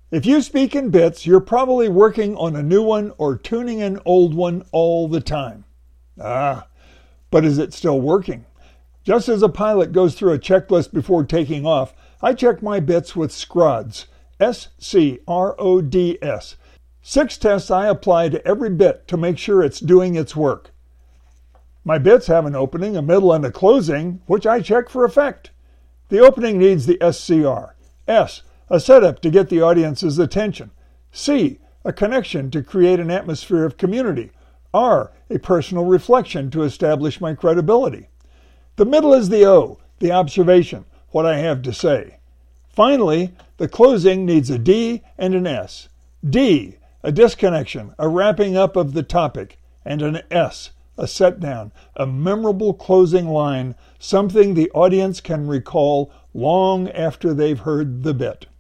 If you speak in bits, you're probably working on a new one or tuning an old one all the time. But is it still working? Just as a pilot goes through a checklist before taking off, I check my bits with SCRODS. SCRODS. 6 tests I apply to every bit to make sure it's doing its work. My bits have an opening, a middle, and a closing, which I check for effect. The opening needs the SCR. S, a setup to get the audience's attention. C, a connection to create an atmosphere of community. R, a personal reflection to establish my credibility. The middle is the O, the observation, what I have to say. Finally, the closing needs a D and an S. D, a disconnection, a wrapping up of the topic, and an S, a set down, a memorable closing line, something the audience can recall long after they've heard the bit.